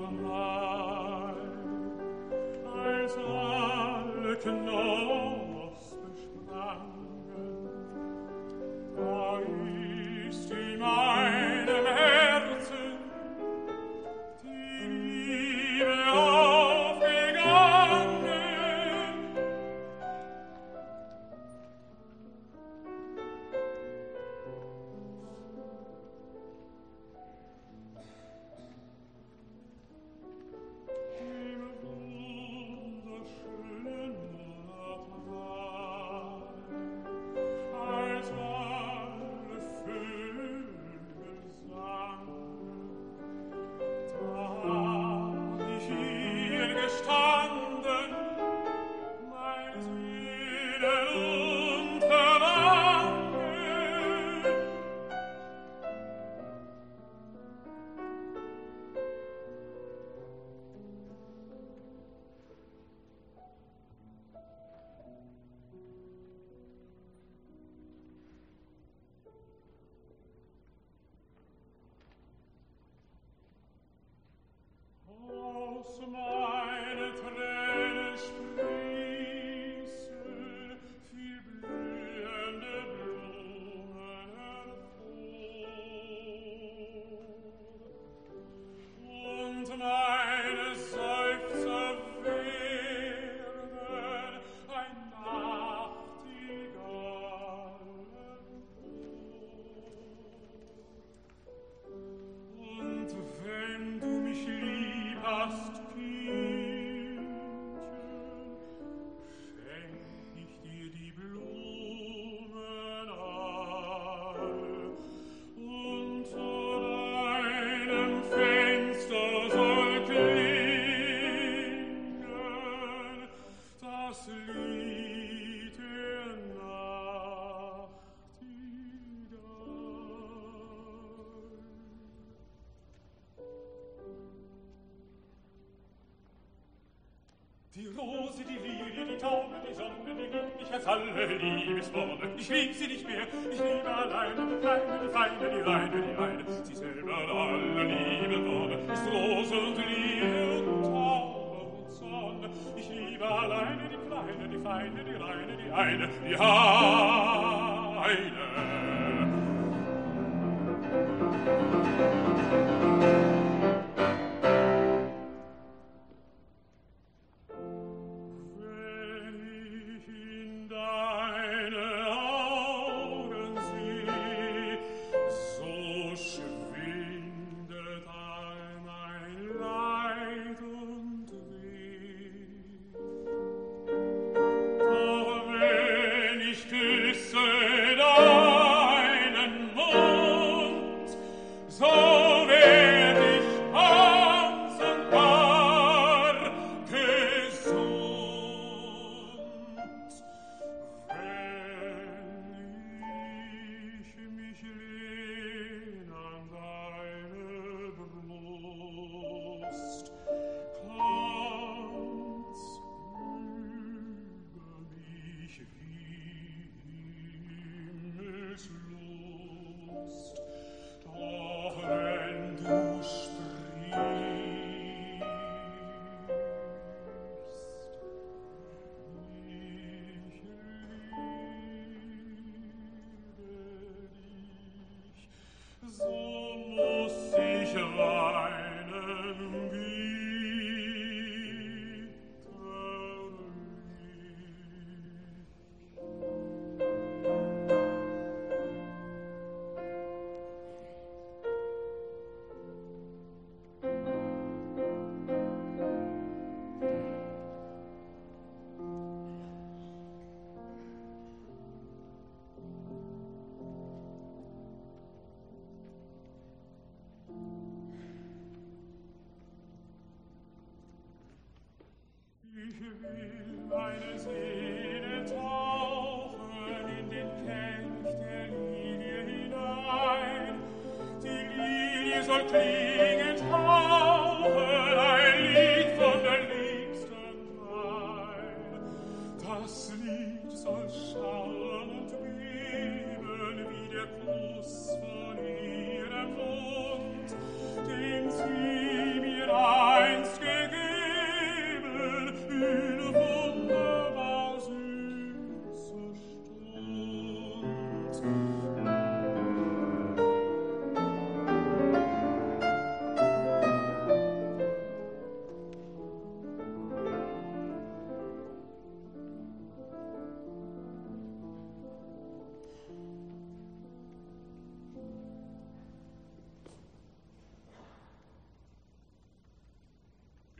Die Rose, die Lilie, die Taube, die Sonne, die gibt mich als alle Liebesworte. Ich lieb sie nicht mehr, ich liebe alleine, die Kleine, die Feine, die Reine, die Eine. Sie selber alle Liebesworte, ist Rose und Lilie und Taube und Sonne. Ich liebe alleine, die Kleine, die Feine, die Reine, die Eine, die Eine. Ich will meine Seele tauchen in den Kelch der Lilie hinein. Die Lilie soll klingend hauchen, ein Lied von der Liebsten mein. Das Lied soll schallen und beben wie der Kuss von ihrem Mund, den sie mir ein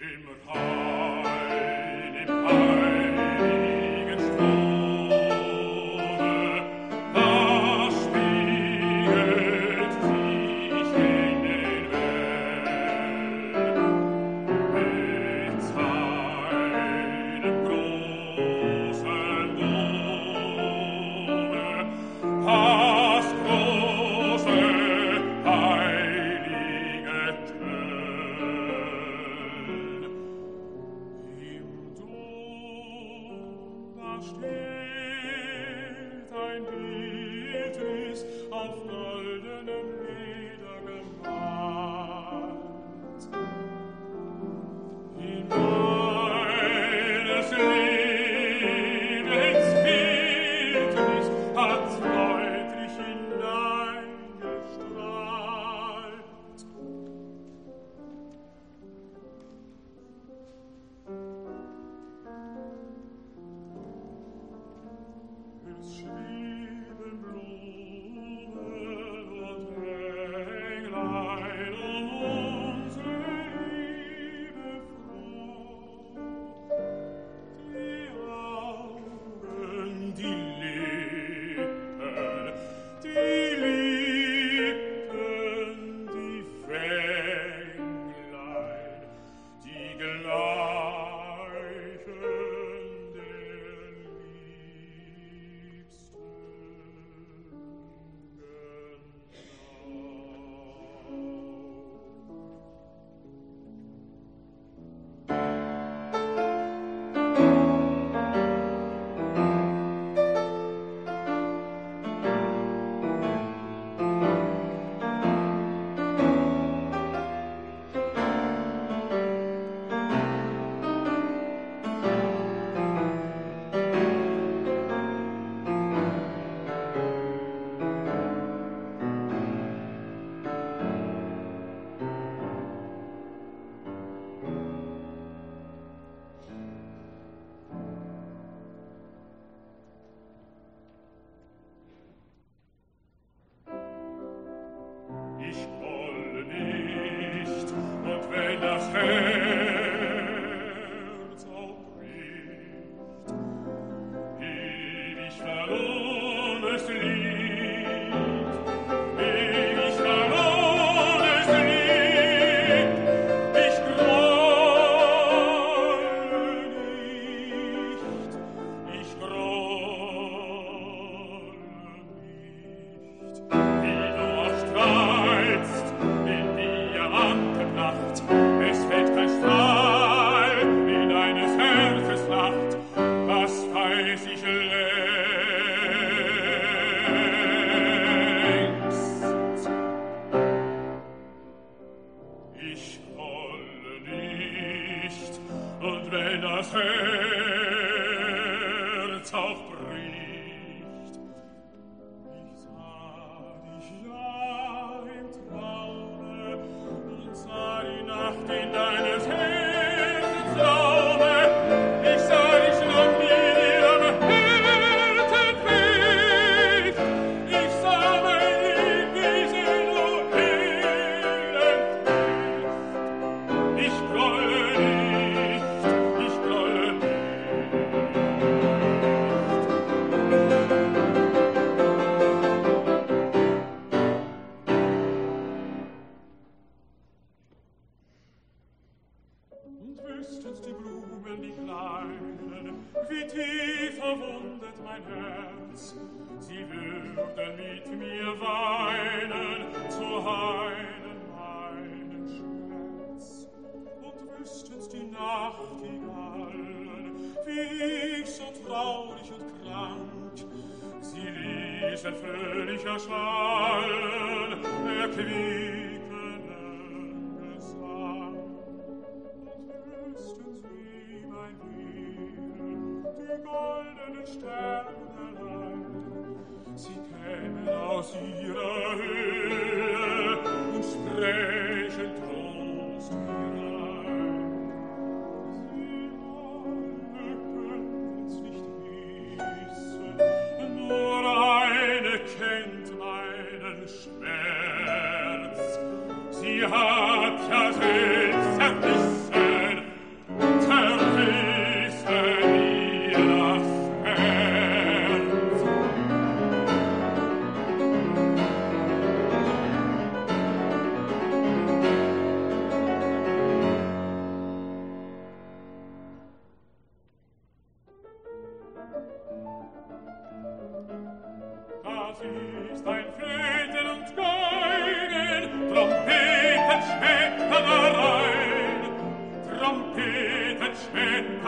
Sie hat ja selbst zerrissen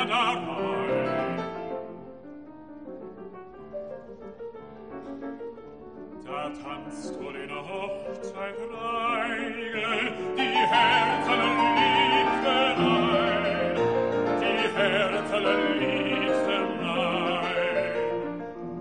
darein. Da tanzt wohl in der Hochzeit Reigen die Herzen liebsten ein, die Herzen liebsten ein.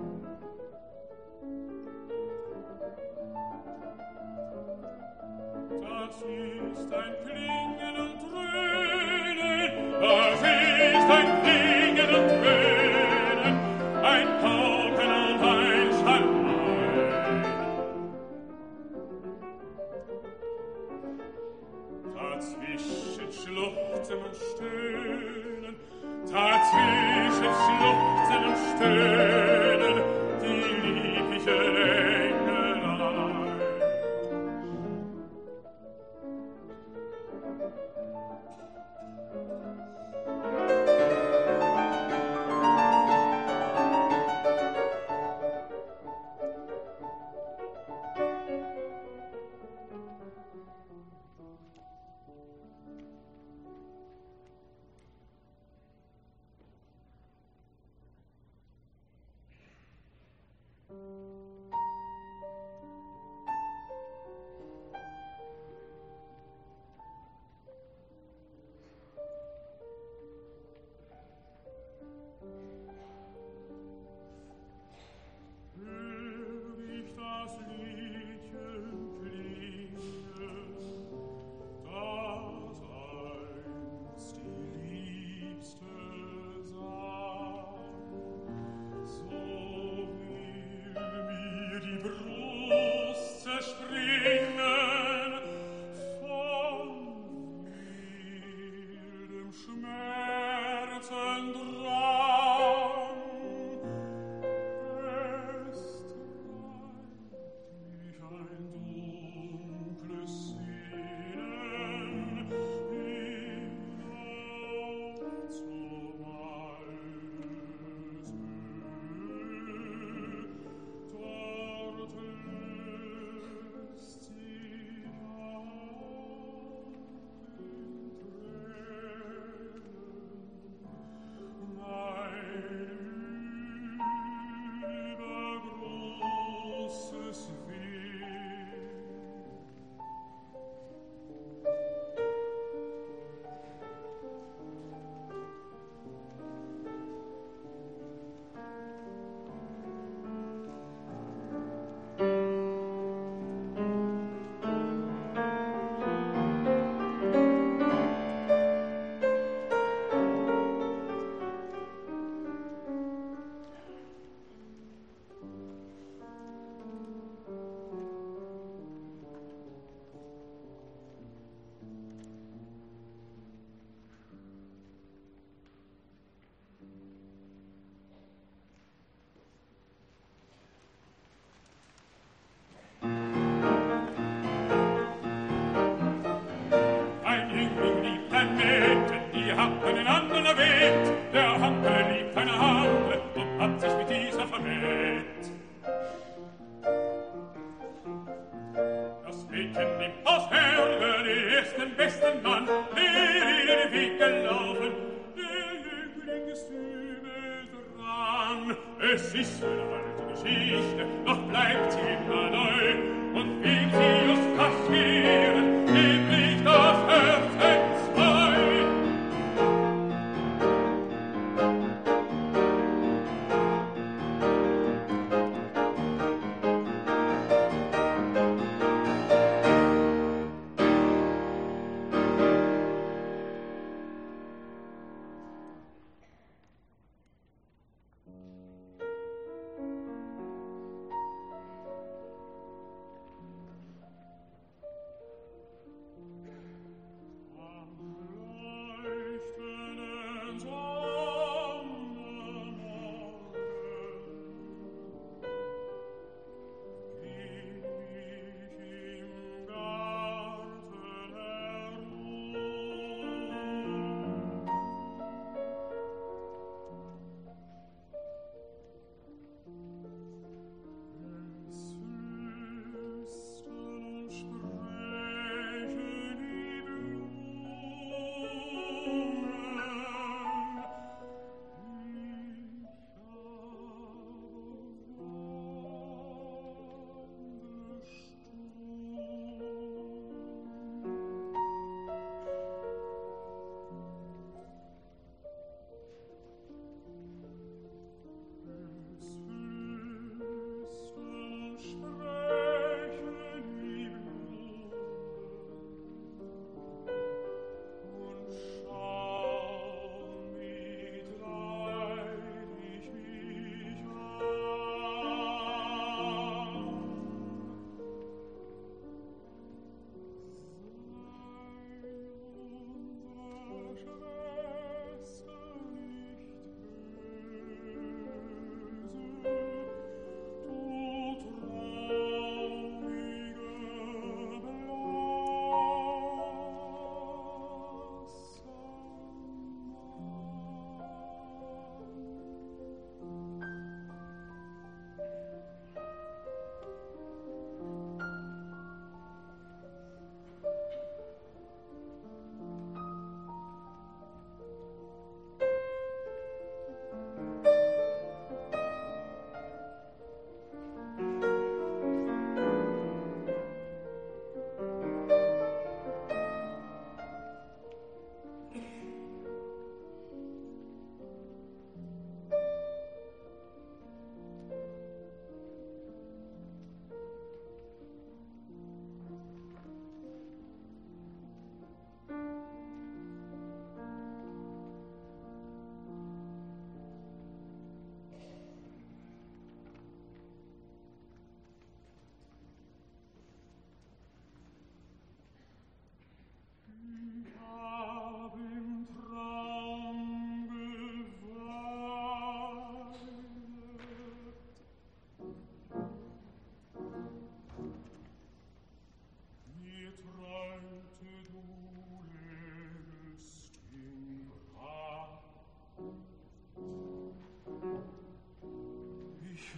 Das ist ein Klingen und Dröhnen, das ist ein Klingen und Dröhnen, ein Pauken und ein Schallein. Dazwischen Schluchzen und Stöhnen, dazwischen Schluchzen und Stöhnen, die liebliche Engelein.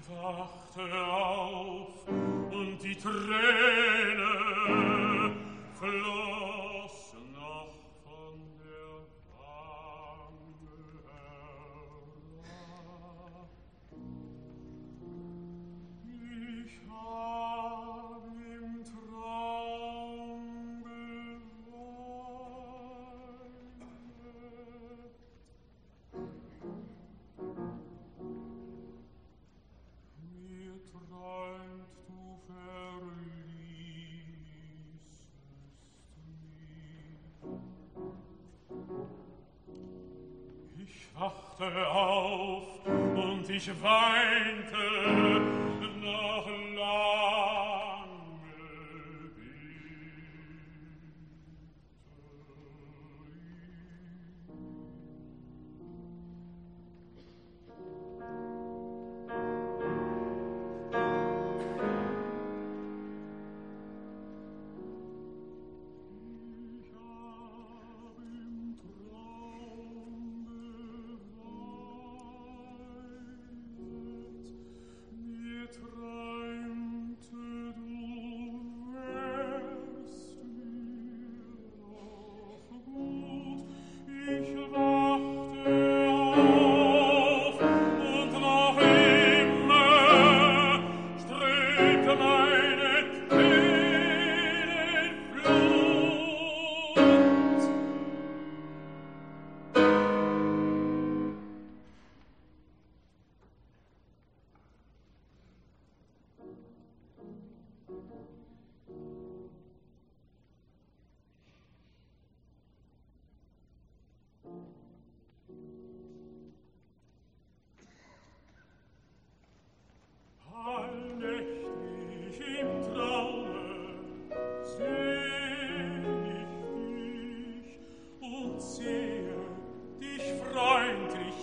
wachte auf und die Träne floss noch von der Wange herab. Ich hab im Traum mir träumt, du verließest mich. Ich wachte auf und ich weinte nach lange allnächtlich im Traume seh ich dich und sehe dich freundlich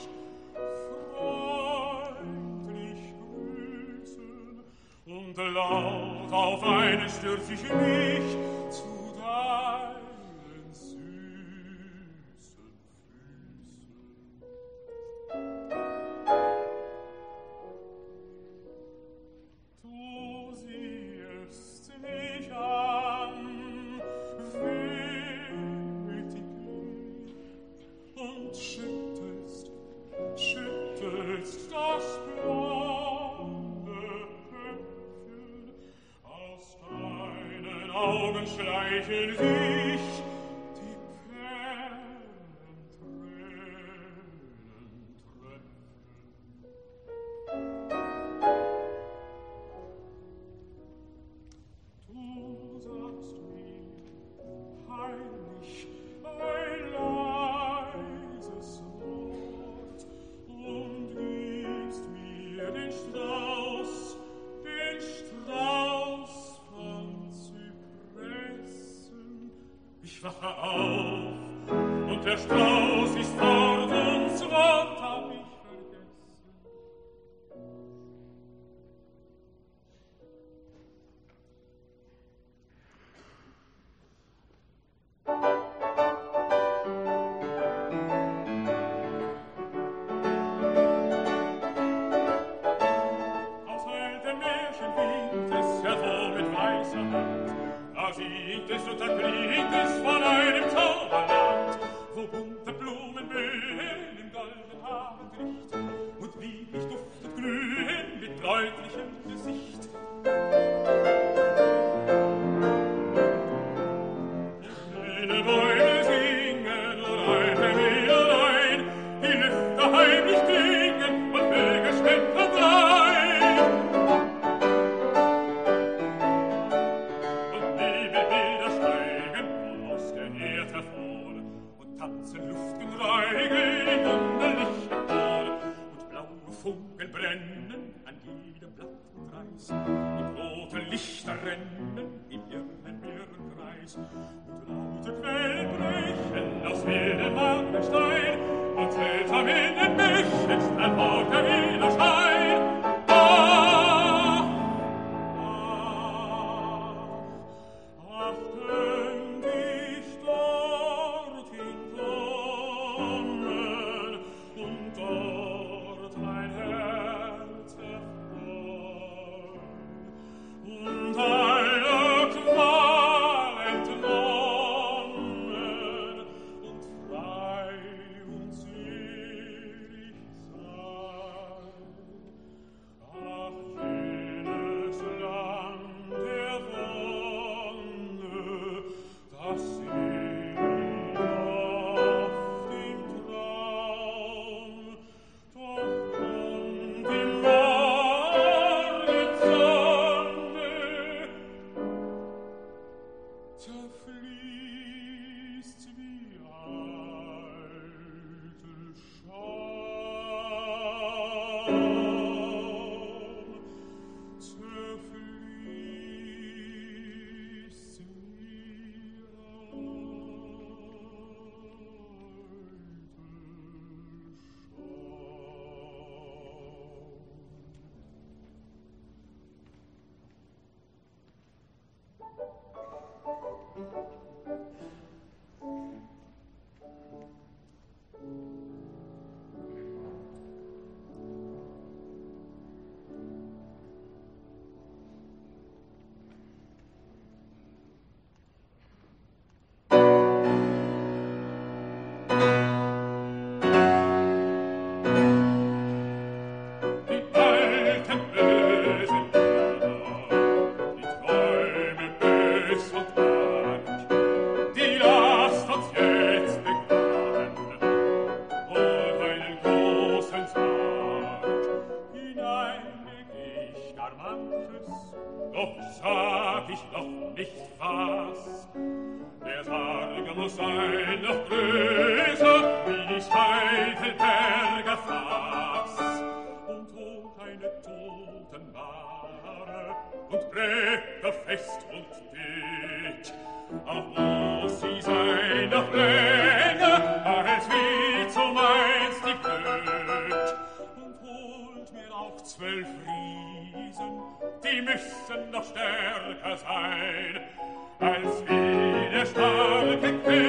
grüßen, und laut auf eine stürz ich mich zu deinen süßen Füßen. Du siehst mich an, wehmütig, und schüttelst das blonde Köpfchen. Aus deinen Augen schleichen sich die Du sagst mir heimlich ein leises Wort und gibst mir den Strauß von Zypressen. Ich wache auf und der Strauß ist fort und das Wort hab ich vergessen. Aus altem Märchen winkt es hervor mit weißer Hand, da singt es und da klingt es von einem Zauberland, wo bunte Blumen blühen im goldenen Abendlicht und lieblich duftet glühen mit bräutlichem Gesicht. Grüne Bäume singen und alte Mädelein, die Lüfte heimlich klingen und Vögel schmettern rein. Und Nebelbilder steigen aus der Erde hervor und tanzen Luftgenreigen in wunderlicher Chor. Und blaue Funken brennen an jedem Blatt und Reis und rote Lichter rennen in ihren Meerenkreis. Und laute Quellen brechen aus wildem Marmorstein und seltsam in den Bächen strahlt der Widerschein. Achten dich dorthin kommen und dort ein Herz erfreuen. muss sein noch größer, wie die Heidelberger Fass. Und holt eine Totenmare und Bretter fest und dick. Auch muss sie sein noch länger, als wie zumeist die Glück. Und holt mir auch 12 Riesen, die müssen noch stärker sein, als wie der starke König.